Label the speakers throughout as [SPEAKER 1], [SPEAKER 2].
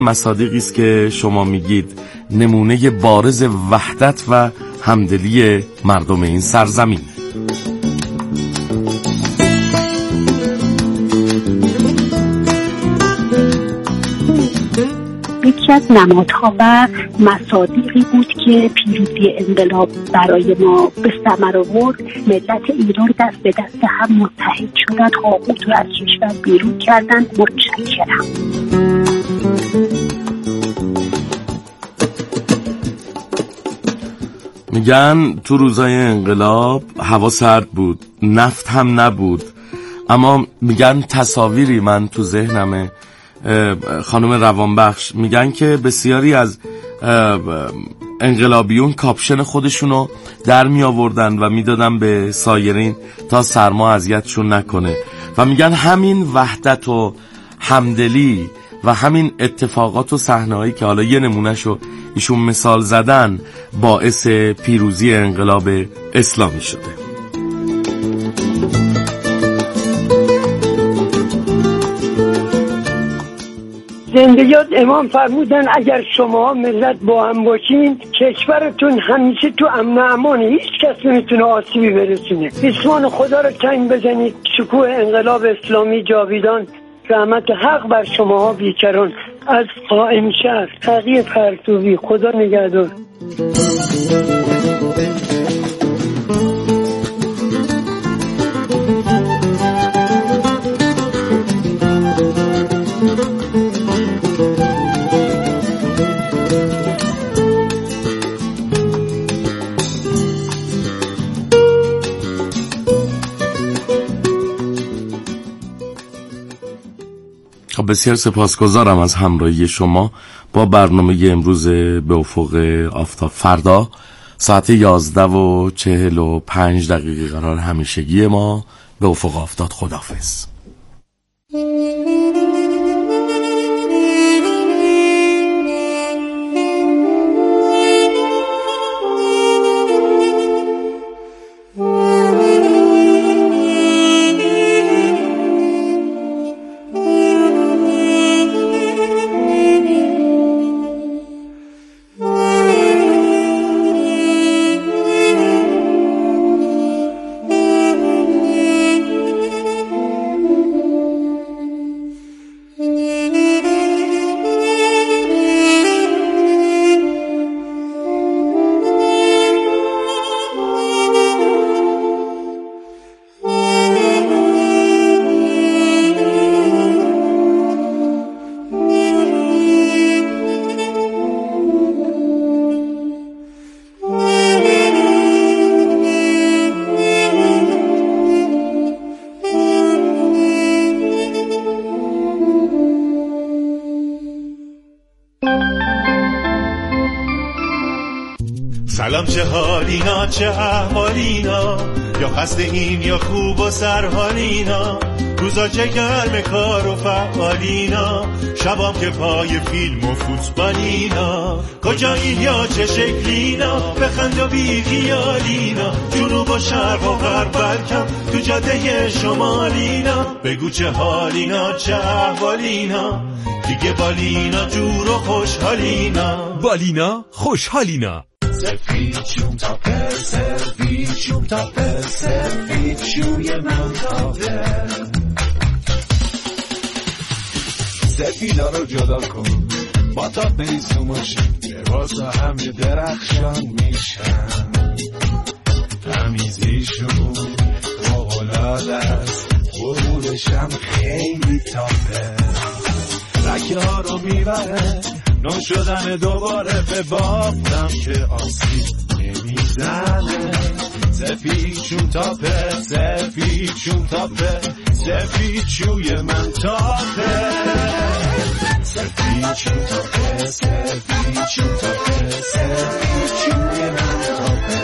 [SPEAKER 1] مصادیقی است که شما میگید نمونه بارز وحدت و همدلی مردم این سرزمین.
[SPEAKER 2] یکی از نمادها و مصادیقی بود که پیروزی انقلاب برای ما به ثمر آورد. ملت ایران دست به دست هم متحد شدند، طاغوت رو از کشور بیرون کردند. متشکرم.
[SPEAKER 1] میگن تو روزای انقلاب هوا سرد بود، نفت هم نبود، اما میگن تصاویری من تو ذهنمه، خانم روانبخش میگن که بسیاری از انقلابیون کاپشن خودشونو در می آوردن و میدادن به سایرین تا سرما اذیتشون نکنه و میگن همین وحدت و همدلی و همین اتفاقات و صحنه‌هایی که حالا یه نمونهشو ایشون مثال زدن باعث پیروزی انقلاب اسلامی شده.
[SPEAKER 3] زندگیات امام فرمودن اگر شما ملت با هم باشین کشورتون همیشه تو امن و امانه، هیچ کس نمیتونه آسیبی برسونه. اسمان خدا رو چنگ بزنید. شکوه انقلاب اسلامی جاویدان. رحمت حق بر شماها بیکران. از قائم شهر تقی پرتوبی. خدا نگهدار.
[SPEAKER 1] بسیار سپاسگزارم از همراهی شما با برنامه امروز به افق آفتاب. فردا ساعت 11:45 قرار همیشگی ما به افق آفتاب. خداحافظ.
[SPEAKER 4] سلام، چه حالینا، چه احوالینا، یا خسته این یا خوب و سرحالینا، روزا چه گرم کار و فعالینا، شبام که پای فیلم و فوتبالینا، کجایین یا چه شکلینا، بخند و بی خیالینا، جنوب و شرق و غرب بلکم تو جاده شمالینا، بگو چه حالینا، چه احوالینا، دیگه بالینا جور و خوشحالینا،
[SPEAKER 5] بالینا خوشحالینا.
[SPEAKER 6] سفید شوم تا پر، سفید شوم تا پر، سفید شوی من تا پر، سفیدا رو جدا کن با تا بریزو ماشین، لباسا همه درخشان میشن، تمیزیشون فوق‌العاده است، غرورشم خیلی تاپه، رکه ها رو میبره نو شدن دوباره، به بافتم که آسیب نمیزنه، سفید شون تاپه، سفید شون تاپه، سفید شوی من تاپه، سفید شون تاپه، سفید شون تاپه، سفید شوی من تاپه.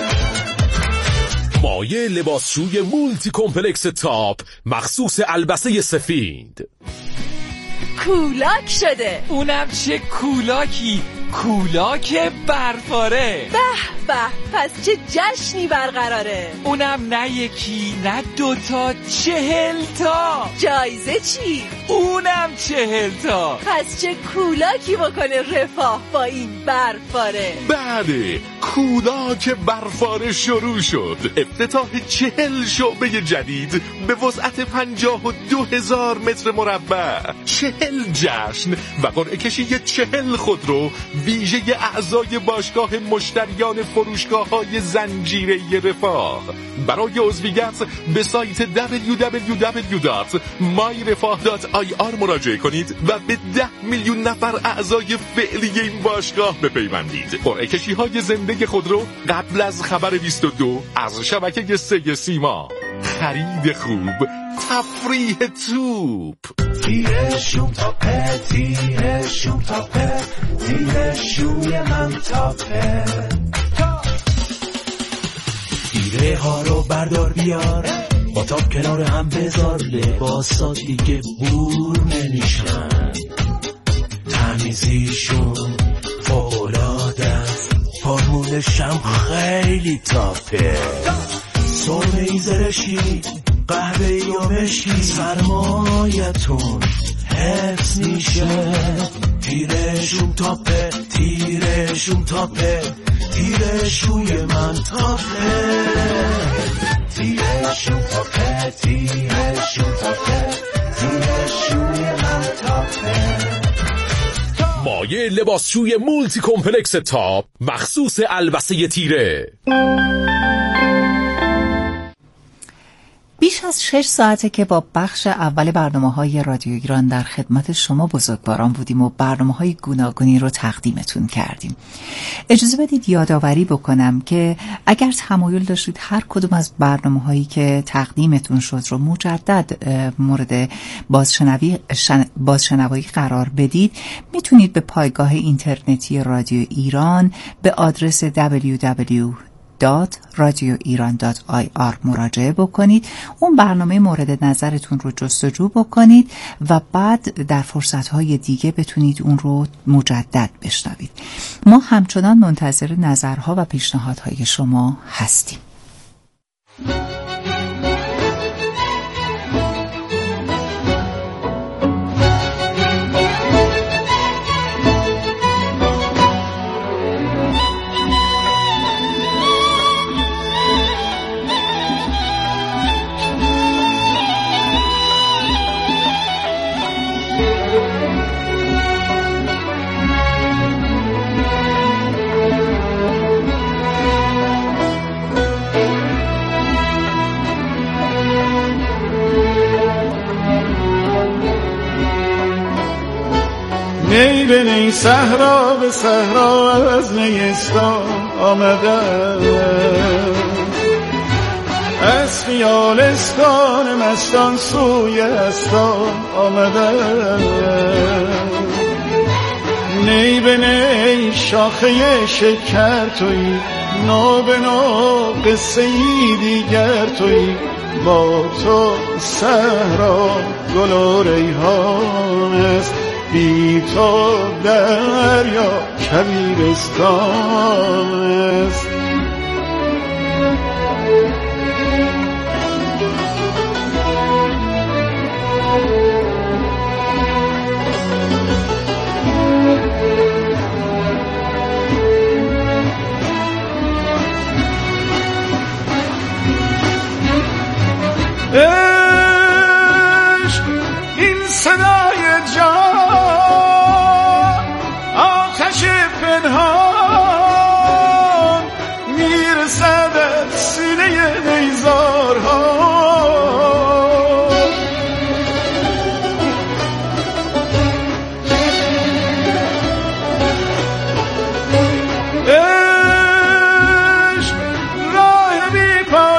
[SPEAKER 5] مایه لباسشوی مولتی کمپلکس تاپ مخصوص البسه سفید.
[SPEAKER 7] کولاک شده.
[SPEAKER 8] اونم چه کولاکی،
[SPEAKER 7] کولاک برفاره.
[SPEAKER 8] به به، پس چه جشنی برقراره؟
[SPEAKER 7] اونم نه یکی نه دوتا، 40 تا.
[SPEAKER 8] جایزه چی؟
[SPEAKER 7] اونم 40 تا.
[SPEAKER 8] پس چه کولاکی بکنه رفاه با این برفاره.
[SPEAKER 5] بله، کولاک برفاره شروع شد. افتتاح 40 شعبه جدید به وسعت 52,000 متر مربع، 40 جشن و قرعه کشی 40 خودرو ویژه اعضای باشگاه مشتریان فروشگاه‌های زنجیره رفاه. برای عضویت به سایت www.myrefah.ir مراجعه کنید و به 10 میلیون نفر اعضای فعلی این باشگاه بپیوندید. قرعه کشی‌های زنده خودرو قبل از خبر 22 از شبکه 3 سیما. خرید خوب، تفریح توپ.
[SPEAKER 6] تیره شوم تاپه، تیره شوم تاپه، تیره شوی من تاپه. تیره ها رو بردار بیار، با تاپ کنار هم بذار، لباسا دیگه بور نمیشن. تمیزیشون فوق‌العاده است، فرمولشم خیلی تاپه. سرمه‌ای زرشی، قهوه‌ای و مشکی، سرمایتون حفظ میشه. تیرشون تاپه، تیرشون تاپه، تیرشوی من تاپه. تیرشون تاپه، تیرشون تاپه، تیرشوی من تاپه.
[SPEAKER 5] مایه لباسشوی مولتی کمپلکس تاپ مخصوص البسه تیره.
[SPEAKER 9] بیش از 6 ساعته که با بخش اول برنامه‌های رادیو ایران در خدمت شما بزرگواران بودیم و برنامه‌های گوناگونی رو تقدیمتون کردیم. اجازه بدید یادآوری بکنم که اگر تمایل داشتید هر کدوم از برنامه‌هایی که تقدیمتون شد رو مجدد مورد بازشنوایی قرار بدید، میتونید به پایگاه اینترنتی رادیو ایران به آدرس www.radioiran.ir مراجعه بکنید. اون برنامه مورد نظرتون رو جستجو بکنید و بعد در فرصت‌های دیگه بتونید اون رو مجدد بشنوید. ما همچنان منتظر نظرها و پیشنهادهای شما هستیم.
[SPEAKER 4] نی به نی صحرا به صحرا از نیستان آمده، از خیالستان مستان سوی استان آمده. نی به نی شاخه شکر تویی، نو به نو قصه ای دیگر تویی. با تو صحرا گل و ریحان است، بی تو دریا کبیرستان است. عشق این صدای جان، آتش پنهان میرسد از سینه نیزارها. عشق راه بی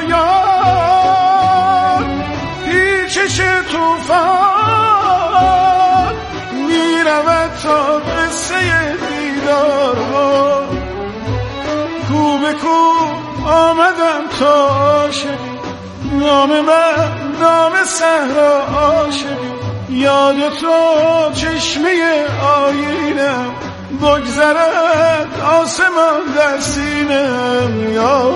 [SPEAKER 4] پایان، پیچش توفان میرود تا قصه دیدارها. کو به کو آمدم تا عاشقی، نام من نام صحرا عاشقی. یاد تو چشمه آیینم، بگذرد آسمان در سینم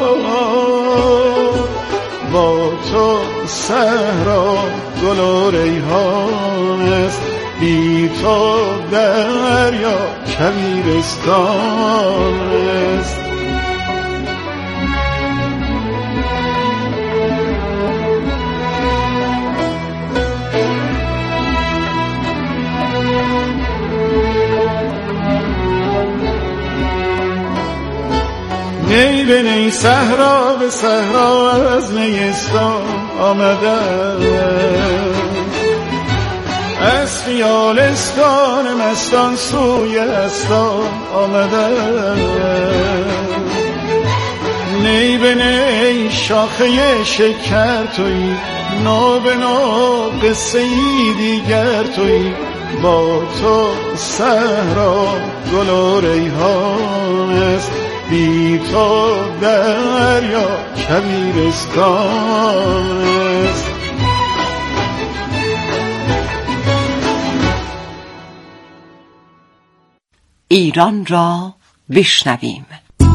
[SPEAKER 4] یار، با تو صحرا گل و ریحان است، بی تو دریا کویرستان است. نی به نی صحرا به صحرا از نیستان آمدم، از خیالستان مستان سوی استان آمدم. نی به نی شاخه شکر تویی، نو به نو قصه ای دیگر تویی، با تو صحرا گل و ریحان است، بی تو دریا کویرستان است.
[SPEAKER 10] ایران را بشنویم.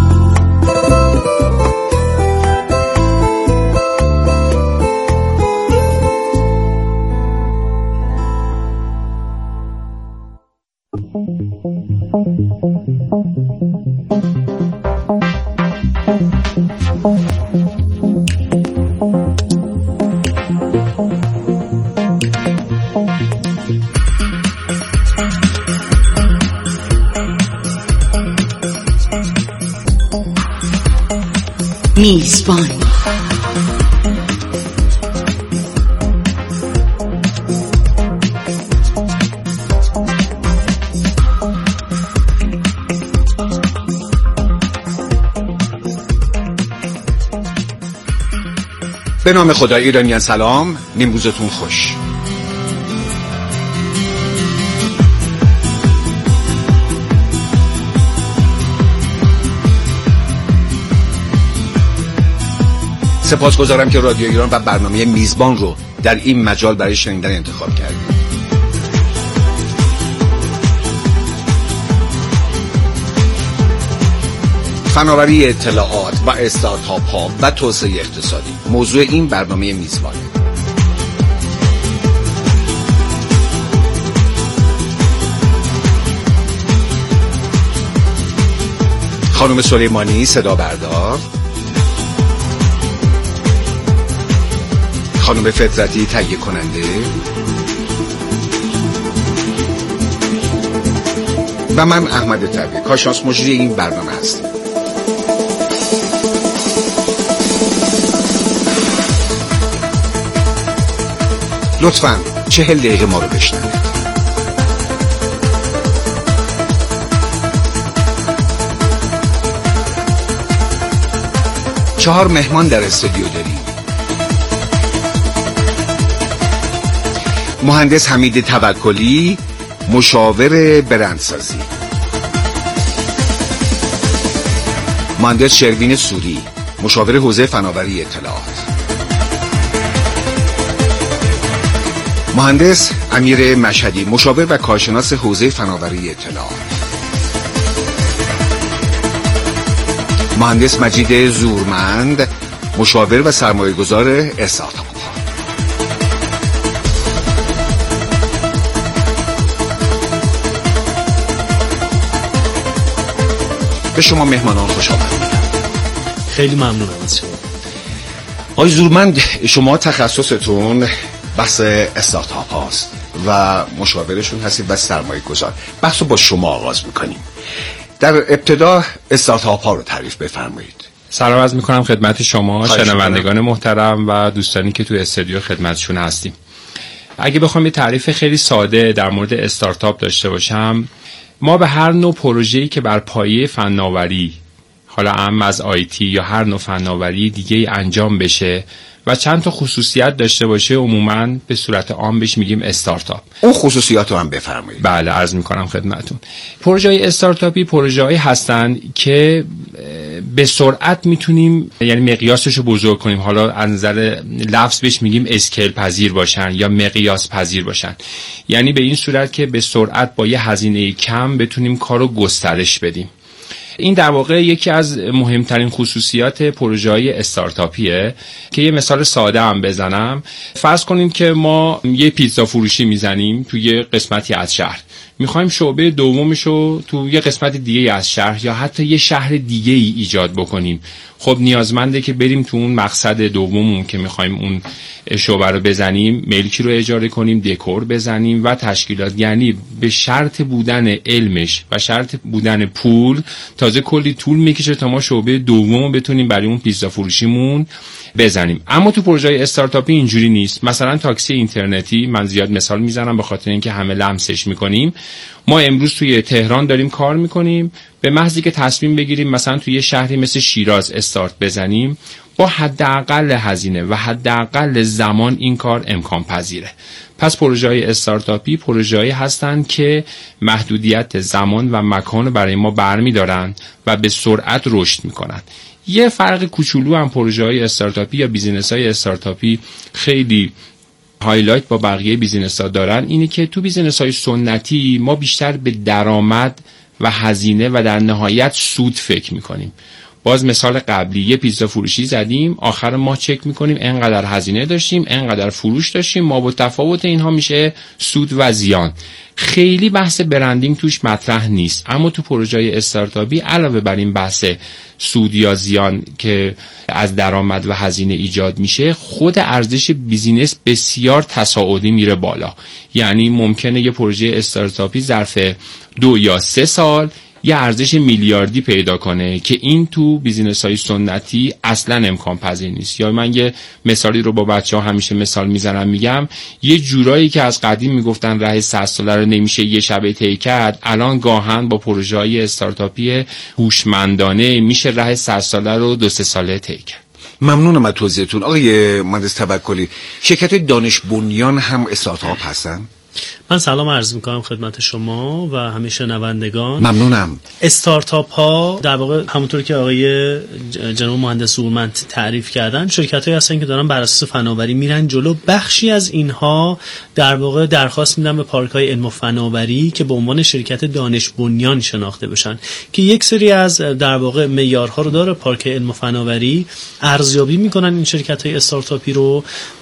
[SPEAKER 11] میزبان
[SPEAKER 12] به نام خدا. ایرانیان سلام، نیمروزتون خوش. سپاسگزارم که رادیو ایران و برنامه میزبان رو در این مجال برای شنیدن انتخاب کردید. فناوری اطلاعات و استارتاپ ها و توسعه اقتصادی موضوع این برنامه میزبانه. خانم سلیمانی صدا بردار، خانم فطرتی تهیه کننده و من احمد طبی کارشناس مجری این برنامه هستم. لطفاً 40 دقیقه ما رو بشنوید. چهار مهمان در استودیو داریم. مهندس حمید توکلی، مشاور برندسازی. مهندس شروین سوری، مشاور حوزه فناوری اطلاعات. مهندس امیر مشهدی، مشاور و کارشناس حوزه فناوری اطلاعات. مهندس مجید زورمند، مشاور و سرمایه‌گذار استارتاپ. به شما مهمانان خوش آمدید.
[SPEAKER 13] خیلی ممنونم از شما.
[SPEAKER 12] آقای زورمند، شما تخصصتون بحث استارتاپ هاست و مشاورشون هستید و سرمایه گذار. بحث رو با شما آغاز میکنیم. در ابتدا استارتاپ ها رو تعریف بفرمایید.
[SPEAKER 13] سلام عرض میکنم خدمت شما شنوندگان محترم و دوستانی که تو استودیو خدمتشون هستیم. اگه بخوام یه تعریف خیلی ساده در مورد استارتاپ داشته باشم، ما به هر نوع پروژه‌ای که بر پایه فناوری، حالا اهم از آیتی یا هر نوع فناوری دیگه انجام بشه و چند تا خصوصیت داشته باشه، عموماً به صورت عام بهش میگیم استارتاپ.
[SPEAKER 12] اون خصوصیات رو هم بفرمایید.
[SPEAKER 13] بله، عرض میکنم خدمتون. پروژه‌های استارتاپی پروژه‌هایی هستن که به سرعت میتونیم یعنی مقیاسش رو بزرگ کنیم. حالا از نظر لفظ بهش میگیم اسکیل پذیر باشن یا مقیاس پذیر باشن. یعنی به این صورت که به سرعت با یه هزینه کم بتونیم کارو گسترش بدیم. این در واقع یکی از مهمترین خصوصیات پروژه‌های استارتاپیه که یه مثال ساده هم بزنم. فرض کنیم که ما یه پیتزا فروشی میزنیم توی یه قسمتی از شهر، میخوایم شعبه دومشو تو یه قسمت دیگه از شهر یا حتی یه شهر دیگه ای ایجاد بکنیم. خب نیازمنده که بریم تو اون مقصد دوممون که میخوایم اون شعبه رو بزنیم، ملکی رو اجاره کنیم، دکور بزنیم و تشکیلات. یعنی به شرط بودن علمش و شرط بودن پول تازه کلی طول میکشه تا ما شعبه دومو بتونیم برای اون پیتزا فروشیمون بزنیم. اما تو پروژه استارتاپی اینجوری نیست. مثلا تاکسی اینترنتی، من زیاد مثال میزنم به خاطر اینکه همه لمسش میکنیم. ما امروز توی تهران داریم کار میکنیم، به محضی که تصمیم بگیریم مثلا توی یه شهری مثل شیراز استارت بزنیم، با حداقل هزینه و حداقل زمان این کار امکان پذیره. پس پروژه‌های استارتاپی پروژه‌ای هستن که محدودیت زمان و مکان برای ما برمی‌دارن و به سرعت رشد میکنن. یه فرق کوچولو هم پروژه‌های استارتاپی یا بیزینس‌های استارتاپی خیلی هایلایت با بقیه بیزینس‌ها دارن، اینه که تو بیزینس‌های سنتی ما بیشتر به درآمد و هزینه و در نهایت سود فکر میکنیم. باز مثال قبلی یه پیتزا فروشی زدیم، آخر ما چک میکنیم انقدر هزینه داشتیم، انقدر فروش داشتیم، ما با تفاوت اینها میشه سود و زیان. خیلی بحث برندینگ توش مطرح نیست. اما تو پروژه‌های استارتاپی علاوه بر این بحث سود یا زیان که از درآمد و هزینه ایجاد میشه، خود ارزش بیزینس بسیار تصاعدی میره بالا. یعنی ممکنه یه پروژه استارتاپی ظرف 2 یا 3 سال یه ارزش میلیاردی پیدا کنه که این تو بیزینس‌های سنتی اصلا امکان پذیر نیست. یا من یه مثالی رو با بچه‌ها همیشه مثال میزنم، میگم یه جورایی که از قدیم میگفتن راه 100 ساله رو نمیشه یه شبه طی کرد، الان گاهن با پروژه‌های استارتاپی هوشمندانه میشه راه 100 ساله رو 2-3 ساله طی کرد.
[SPEAKER 12] ممنونم از توضیحتون. آقای مهندس توکلی، شرکت دانش بنیان هم استارتاپ هستن؟
[SPEAKER 11] من سلام عرض میکنم خدمت شما و همه شنوندگان.
[SPEAKER 12] ممنونم.
[SPEAKER 11] استارتاپ ها در واقع همونطور که آقای جناب مهندس هومن تعریف کردن، شرکت هایی هستن که دارن بر اساس فناوری میرن جلو. بخشی از اینها در واقع درخواست میدن به پارک های علم و فناوری که به عنوان شرکت دانش بنیان شناخته بشن، که یک سری از در واقع معیارها رو داره پارک علم و فناوری، ارزیابی میکنن این شرکت های استارتاپی رو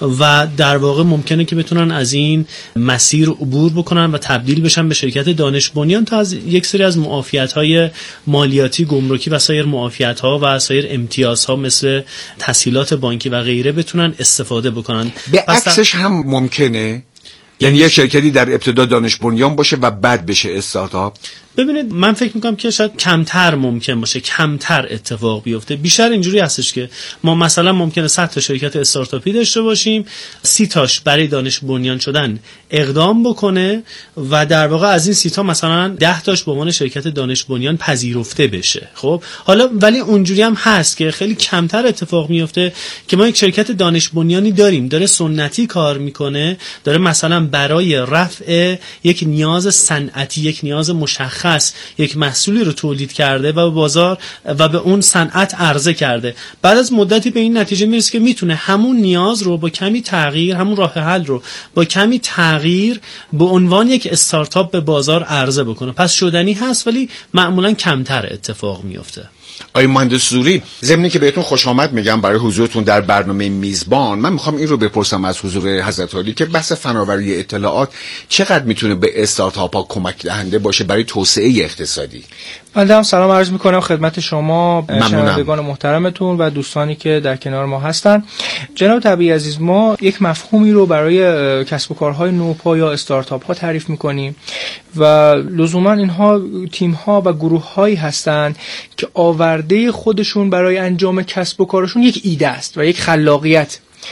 [SPEAKER 11] و در واقع ممکنه که بتونن از این مسیر عبور بکنن و تبدیل بشن به شرکت دانش بنیان تا از یک سری از معافیت‌های مالیاتی، گمرکی و سایر معافیت‌ها و سایر امتیازها مثل تسهیلات بانکی و غیره بتونن استفاده بکنن.
[SPEAKER 12] به عکسش هم ممکنه، یعنی یک شرکتی در ابتدا دانش بنیان باشه و بعد بشه استارتاپ.
[SPEAKER 11] ببینید من فکر میکنم که شاید کمتر ممکن باشه، کمتر اتفاق بیفته. بیشتر اینجوری هستش که ما مثلا ممکنه 100 تا شرکت استارتاپی داشته باشیم، 30 تاش برای دانش بنیان شدن اقدام بکنه و در واقع از این 30 تا مثلا 10 تاش به عنوان شرکت دانش بنیان پذیرفته بشه. خب حالا ولی اونجوری هم هست که خیلی کمتر اتفاق میفته که ما یک شرکت دانش بنیانی داریم، داره سنتی کار میکنه، داره مثلا برای رفع یک نیاز صنعتی، یک نیاز مشخص، یک محصولی رو تولید کرده و به بازار و به اون صنعت عرضه کرده. بعد از مدتی به این نتیجه میرسه که میتونه همون نیاز رو با کمی تغییر، همون راه حل رو با کمی تغییر به عنوان یک استارتاپ به بازار عرضه بکنه. پس شدنی هست ولی معمولا کمتر اتفاق میفته.
[SPEAKER 12] آقای مهندس سوری، ضمن که بهتون خوش آمد میگم برای حضورتون در برنامه میزبان، من میخوام این رو بپرسم از حضور حضرت عالی که بحث فناوری اطلاعات چقدر میتونه به استارتاپ ها کمک دهنده باشه برای توسعه اقتصادی؟
[SPEAKER 14] بنده هم سلام عرض میکنم خدمت شما شنوندگان محترمتون و دوستانی که در کنار ما هستن. جناب طبیعی عزیز، ما یک مفهومی رو برای کسب و کارهای نوپا یا استارتاپ ها تعریف میکنیم و لزوما اینها تیم ها و گروه هایی هستن که آورده خودشون برای انجام کسب و کارشون یک ایده است و یک خلاقیت.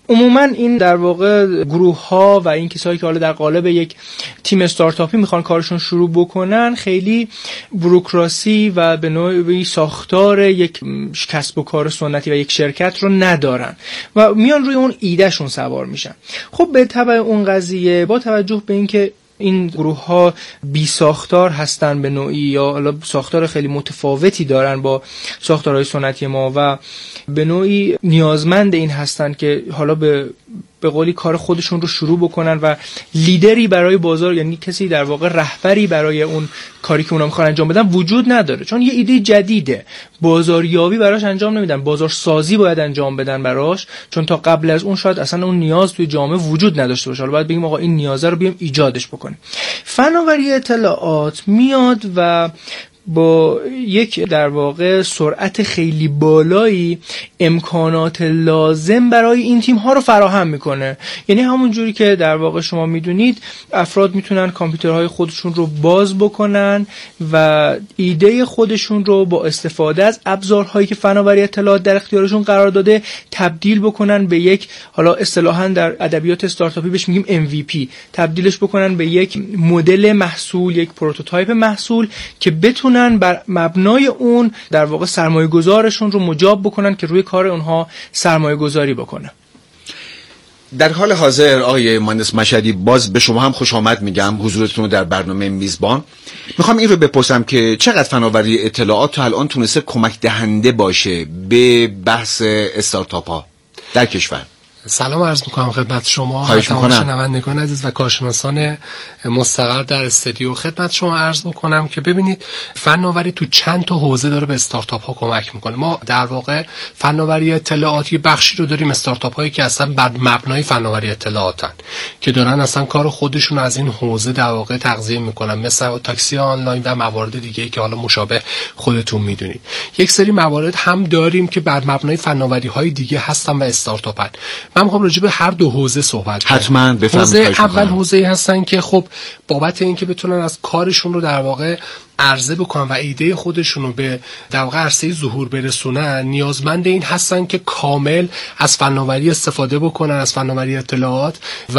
[SPEAKER 14] عموما این در واقع گروه ها و این کسایی که حالا در قالب یک تیم استارتاپی میخوان کارشون شروع بکنن خیلی بوروکراسی و به نوعی ساختار یک کسب و کار سنتی و یک شرکت رو ندارن و میان روی اون ایدهشون سوار میشن. خب به تبع اون قضیه، با توجه به اینکه این گروه ها بی ساختار هستن به نوعی یا حالا ساختار خیلی متفاوتی دارن با ساختارهای سنتی ما و به نوعی نیازمند این هستن که حالا به قولی کار خودشون رو شروع بکنن و لیدری برای بازار، یعنی کسی در واقع رهبری برای اون کاری که اونا میخوان انجام بدن وجود نداره، چون یه ایده جدیده، بازاریابی براش انجام نمیدن، بازارسازی باید انجام بدن براش، چون تا قبل از اون شاید اصلا اون نیاز توی جامعه وجود نداشته باشه. حالا باید بگیم آقا این نیازه رو بیام ایجادش بکنیم. فناوری اطلاعات میاد و با یک در واقع سرعت خیلی بالایی امکانات لازم برای این تیم ها رو فراهم میکنه. یعنی همون جوری که در واقع شما میدونید افراد میتونن کامپیوترهای خودشون رو باز بکنن و ایده خودشون رو با استفاده از ابزارهایی که فناوری اطلاعات در اختیارشون قرار داده تبدیل بکنن به یک، حالا اصطلاحاً در ادبیات استارتاپی بهش میگیم MVP، تبدیلش بکنن به یک مدل محصول، یک پروتوتایپ محصول که بتونن بر مبنای اون در واقع سرمایه گذارشون رو مجاب بکنن که روی کار اونها سرمایه گذاری بکنه.
[SPEAKER 12] در حال حاضر آقای مهندس مشهدی، باز به شما هم خوش آمد میگم حضورتون رو در برنامه میزبان. میخوام این رو بپرسم که چقدر فناوری اطلاعات تا الان تونسته کمک دهنده باشه به بحث استارتاپ ها در کشور؟
[SPEAKER 15] سلام عرض میکنم خدمت شما تمام شنوندگان عزیز و کارشناسان مستقر در استودیو. خدمت شما عرض بکنم که ببینید فناوری تو چند تا حوزه داره به استارتاپ ها کمک میکنه. ما در واقع فناوری اطلاعاتی بخشی رو داریم استارتاپ هایی که اصلا بر مبنای فناوری اطلاعاتن که دارن اصلا کار خودشون از این حوزه در واقع تغذیه میکنن، مثل تاکسی آنلاین و موارد دیگه که حالا مشابه خودتون میدونید. یک سری موارد هم داریم که بر مبنای فناوری های دیگه هستن و استارتاپن. من میخوام راجع به هر دو حوزه صحبت کنم.
[SPEAKER 12] حتما
[SPEAKER 15] حوزه اول حوزه هستن که خب بابت اینکه بتونن از کارشون رو در واقع عرضه بکنن و ایده خودشون رو به در واقع عرصه ظهور برسونن، نیازمند این هستن که کامل از فناوری استفاده بکنن، از فناوری اطلاعات،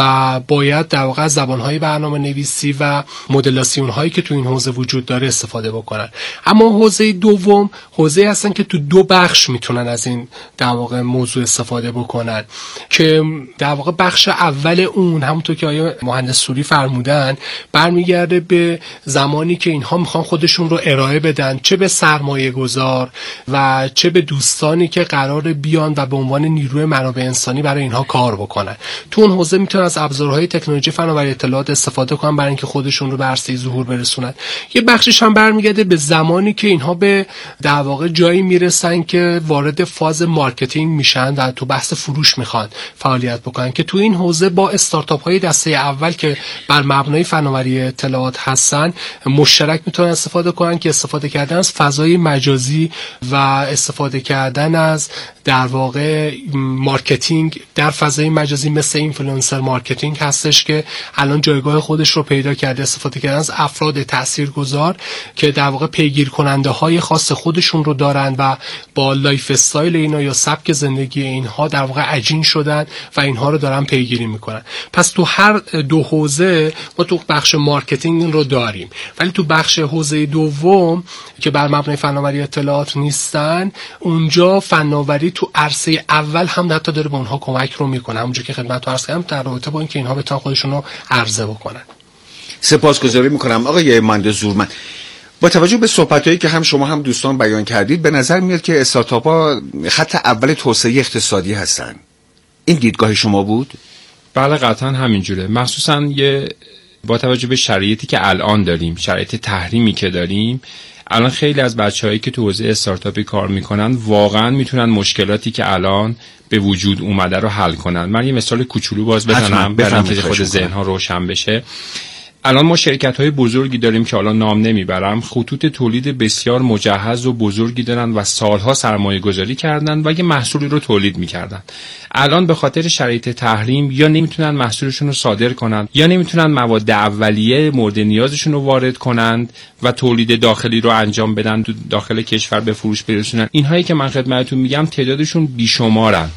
[SPEAKER 15] و باید در واقع از زبانهای برنامه نویسی و مدلاسیون هایی که تو این حوزه وجود داره استفاده بکنن. اما حوزه دوم حوزه هستن که تو دو بخش میتونن از این در واقع موضوع استفاده بکنن که در واقع بخش اول اون همونطور که آقای مهندس سوری فرمودن برمیگرده به زمانی که اینها میخوان خودشون رو ارائه بدن، چه به سرمایه گذار و چه به دوستانی که قرار بیان و به عنوان نیروی منابع انسانی برای اینها کار بکنن. تو اون حوزه میتونن از ابزارهای تکنولوژی فناوری اطلاعات استفاده کنن برای اینکه خودشون رو به عرصه ظهور برسونن. یه بخشش هم برمیگرده به زمانی که اینها به در واقع جایی میرسن که وارد فاز مارکتینگ میشن و تو بحث فروش میخوان فعالیت بکنن، که تو این حوزه با استارتاپ های دسته اول که بر مبنای فناوری اطلاعات هستن مشترک میتونن استفاده کنن، که استفاده کردن از فضای مجازی و استفاده کردن از در واقع مارکتینگ در فضای مجازی مثل اینفلوئنسر مارکتینگ هستش که الان جایگاه خودش رو پیدا کرده. استفاده کردن از افراد تاثیرگذار که در واقع پیگیر کننده های خاص خودشون رو دارن و با لایف استایل اینا یا سبک زندگی اینها در واقع عجین شدن و اینها رو دارن پیگیری میکنن. پس تو هر دو حوزه ما تو بخش مارکتینگ رو داریم، ولی تو بخش حوزه دوم که بر مبنای فناوری اطلاعات نیستن، اونجا فناوری تو عرصه اول هم حتی داره به اونها کمک رو میکنه، همونجوری که خدمتتون عرض کردم در رابطه با اینکه اینها بتونن خودشون رو عرضه بکنن.
[SPEAKER 12] سپاسگزاری میکنم آقای مهندس زورمند. با توجه به صحبتایی که هم شما هم دوستان بیان کردید، به نظر میاد که استارتاپ‌ها خط اول توسعه اقتصادی هستن. این دیدگاه شما بود؟
[SPEAKER 13] بله قطعا همینجوره، مخصوصا با توجه به شرایطی که الان داریم، شرایط تحریمی که داریم، الان خیلی از بچه‌هایی که تو حوزه استارتاپی کار میکنن واقعا میتونن مشکلاتی که الان به وجود اومده رو حل کنن. من یه مثال کوچولو باز بزنم برای اینکه خود ذهن‌ها روشن بشه. الان ما شرکت‌های بزرگی داریم که الان نام نمیبرم، خطوط تولید بسیار مجهز و بزرگی دارن و سالها سرمایه گذاری کردن و یه محصولی رو تولید میکردن. الان به خاطر شرایط تحریم یا نمیتونن محصولشون رو صادر کنن یا نمیتونن مواد اولیه مورد نیازشون رو وارد کنند و تولید داخلی رو انجام بدن، داخل کشور به فروش برسونن. اینهایی که من خدمتتون میگم تعدادشون بیشمارن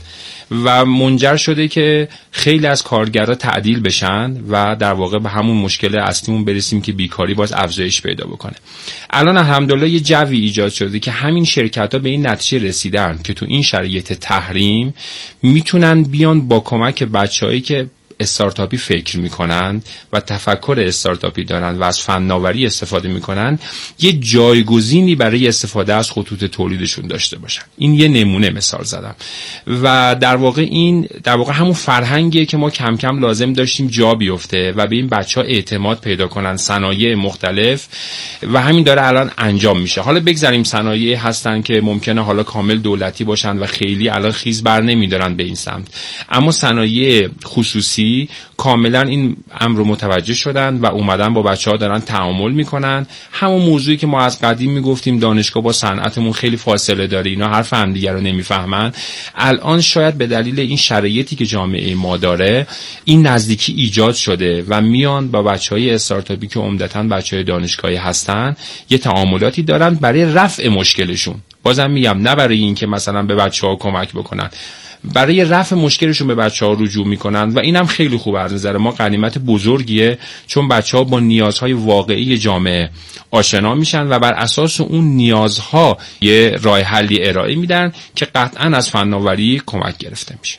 [SPEAKER 13] و منجر شده که خیلی از کارگرها تعدیل بشن و در واقع به همون مشکل اصلیمون برسیم که بیکاری باز افزایش پیدا بکنه. الان الحمدلله یه جوی ایجاد شده که همین شرکت‌ها به این نتیجه رسیدن که تو این شرایط تحریم میتونن بیان با کمک بچه‌هایی که استارتاپی فکر میکنن و تفکر استارتاپی دارن و از فناوری استفاده میکنن یه جایگزینی برای استفاده از خطوط تولیدشون داشته باشن. این یه نمونه مثال زدم و در واقع این همون فرهنگیه که ما کم کم لازم داشتیم جا بیفته و به این بچه‌ها اعتماد پیدا کنن، صنایع مختلف، و همین داره الان انجام میشه. حالا بگذاریم صنایع هستن که ممکنه حالا کامل دولتی باشن و خیلی الان خیز بر نمیدارن به این سمت، اما صنایع خصوصی کاملا این امر رو متوجه شدن و اومدن با بچه‌ها دارن تعامل میکنن. همون موضوعی که ما از قدیم میگفتیم دانشگاه با صنعتمون خیلی فاصله داره، اینا حرف هم دیگه رو نمیفهمن، الان شاید به دلیل این شرایطی که جامعه ما داره این نزدیکی ایجاد شده و میان با بچهای استارتاپی که عمدتاً بچهای دانشگاهی هستن یه تعاملاتی دارن برای رفع مشکلشون. بازم میگم نه برای این که مثلا به بچه‌ها کمک بکنن، برای رفع مشکلشون به بچه‌ها رجوع میکنن و اینم خیلی خوب از نظر ما غنیمت بزرگیه، چون بچه‌ها با نیازهای واقعی جامعه آشنا میشن و بر اساس اون نیازها یه راه حلی ارائه میدن که قطعاً از فناوری کمک گرفته میشه.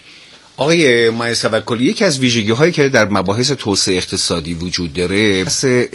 [SPEAKER 12] آقای مهندس توکلی، یکی از ویژگی‌هایی که در مباحث توسعه اقتصادی وجود داره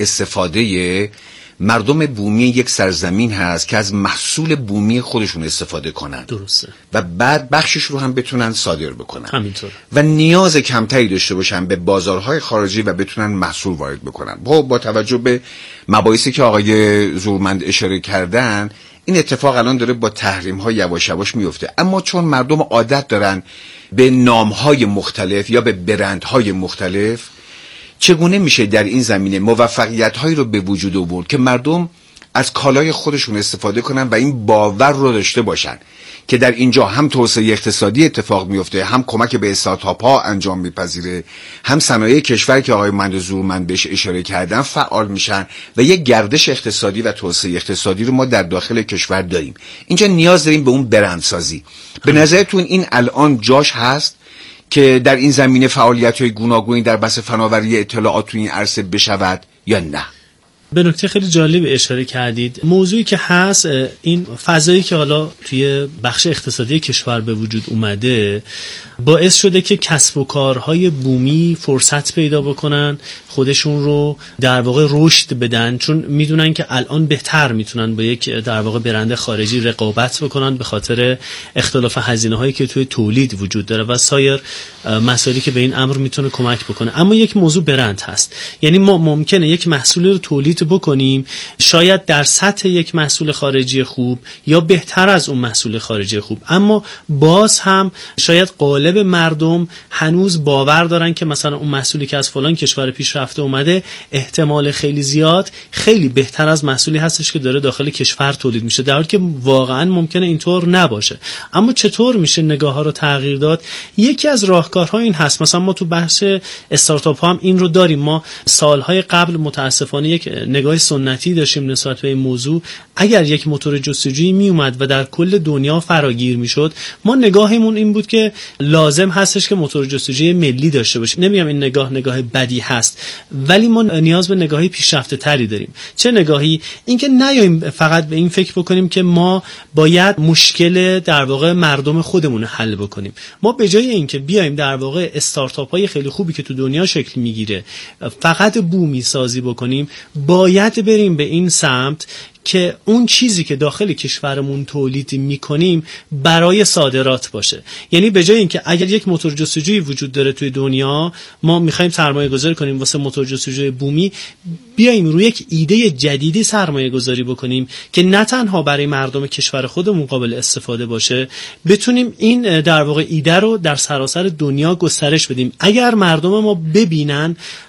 [SPEAKER 12] استفاده مردم بومی یک سرزمین هست که از محصول بومی خودشون استفاده کنن.
[SPEAKER 11] درسته.
[SPEAKER 12] و بعد بخشش رو هم بتونن صادر بکنن.
[SPEAKER 11] همینطور.
[SPEAKER 12] و نیاز کمتری داشته باشن به بازارهای خارجی و بتونن محصول وارد بکنن. با توجه به مباحثی که آقای زورمند اشاره کردن، این اتفاق الان داره با تحریم‌ها یواش یواش میفته. اما چون مردم عادت دارن به نام‌های مختلف یا به برندهای مختلف، چگونه میشه در این زمینه موفقیت‌هایی رو به وجود آورد که مردم از کالای خودشون استفاده کنن و این باور رو داشته باشن که در اینجا هم توسعه اقتصادی اتفاق میفته، هم کمک به استارتاپ‌ها انجام میپذیره، هم صنایع کشور که آقای مهندس زورمند بهش اشاره کردن فعال میشن و یک گردش اقتصادی و توسعه اقتصادی رو ما در داخل کشور داریم. اینجا نیاز داریم به اون برندسازی. به نظرتون این الان جاش هست که در این زمینه فعالیت‌های گوناگونی در بحث فناوری اطلاعات تو این عرصه بشود یا نه؟
[SPEAKER 11] به نکته خیلی جالب اشاره کردید. موضوعی که هست، این فضایی که حالا توی بخش اقتصادی کشور به وجود اومده باعث شده که کسب و کارهای بومی فرصت پیدا بکنن، خودشون رو در واقع رشد بدن، چون میدونن که الان بهتر میتونن با یک در واقع برند خارجی رقابت بکنن به خاطر اختلاف هزینه‌هایی که توی تولید وجود داره و سایر مسائلی که به این امر میتونه کمک بکنه. اما یک موضوع برند هست، یعنی ما ممکنه یک محصول رو تولید بکنیم شاید در سطح یک محصول خارجی خوب یا بهتر از اون محصول خارجی خوب، اما باز هم شاید قالب مردم هنوز باور دارن که مثلا اون محصولی که از فلان کشور پیشرفته اومده احتمال خیلی زیاد خیلی بهتر از محصولی هستش که داره داخل کشور تولید میشه، در حالی که واقعا ممکنه اینطور نباشه. اما چطور میشه نگاه ها رو تغییر داد؟ یکی از راهکارها این هست. مثلا ما تو بحث استارتاپ ها هم این رو داریم. ما سالهای قبل متاسفانه یک نگاه سنتی داشتیم نسبت به این موضوع. اگر یک موتور جستجویی می اومد و در کل دنیا فراگیر میشد، ما نگاهمون این بود که لازم هستش که موتور جستجویی ملی داشته باشیم. نمیگم این نگاه بدی هست، ولی ما نیاز به نگاهی پیشرفته تری داریم. چه نگاهی؟ اینکه نیاییم فقط به این فکر بکنیم که ما باید مشکل در واقع مردم خودمون رو حل بکنیم. ما به جای اینکه بیایم در واقع استارتاپ های خیلی خوبی که تو دنیا شکل میگیره فقط بومی سازی بکنیم، باید بریم به این سمت که اون چیزی که داخل کشورمون تولید میکنیم برای صادرات باشه. یعنی به جای اینکه اگر یک موتور جستجویی وجود داره توی دنیا، ما میخوایم سرمایه گذاری کنیم واسه موتور جستجوی بومی، بیایم روی یک ایده جدیدی سرمایه گذاری بکنیم که نه تنها برای مردم کشور خودمون قابل استفاده باشه، بتونیم این در واقع ایده رو در سراسر دنیا گسترش بدیم. اگر مردم ما ببینن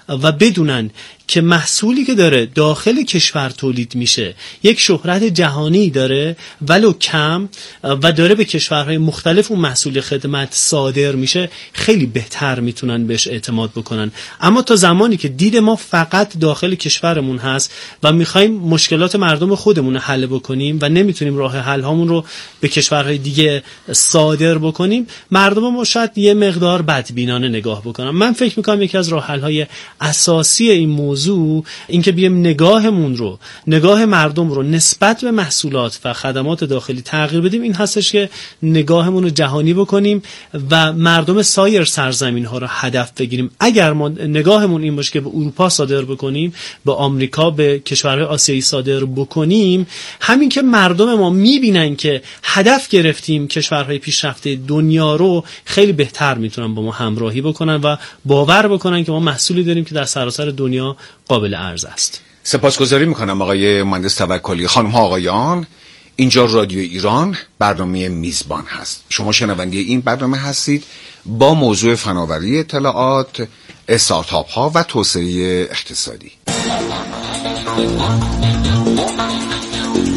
[SPEAKER 11] و بدونن که محصولی که داره داخل کشور تولید میشه یک شهرت جهانی داره ولو کم و داره به کشورهای مختلف اون محصول خدمت صادر میشه، خیلی بهتر میتونن بهش اعتماد بکنن. اما تا زمانی که دید ما فقط داخل کشورمون هست و میخوایم مشکلات مردم خودمون رو حل بکنیم و نمیتونیم راه حل هامون رو به کشورهای دیگه صادر بکنیم، مردم ما شاید یه مقدار بدبینانه نگاه بکنن. من فکر میکنم یکی از راه حل های اساسی این موضوع اینکه بیایم نگاه مردم رو نسبت به محصولات و خدمات داخلی تغییر بدیم، این هستش که نگاهمون رو جهانی بکنیم و مردم سایر سرزمین ها رو هدف بگیریم. اگر ما نگاهمون این باشه که به اروپا صادر بکنیم، به آمریکا، به کشورهای آسیایی صادر بکنیم، همین که مردم ما میبینن که هدف گرفتیم کشورهای پیشرفته دنیا رو، خیلی بهتر میتونن با ما همراهی بکنن و باور بکنن که ما محصولی داریم که در سراسر دنیا قابل عرضه است.
[SPEAKER 12] سپاسگزاری میکنم آقای مهندس توکلی. خانم ها آقایان، اینجا رادیو ایران، برنامه میزبان هست. شما شنونده این برنامه هستید با موضوع فناوری اطلاعات، استارتاپ ها و توسعه اقتصادی.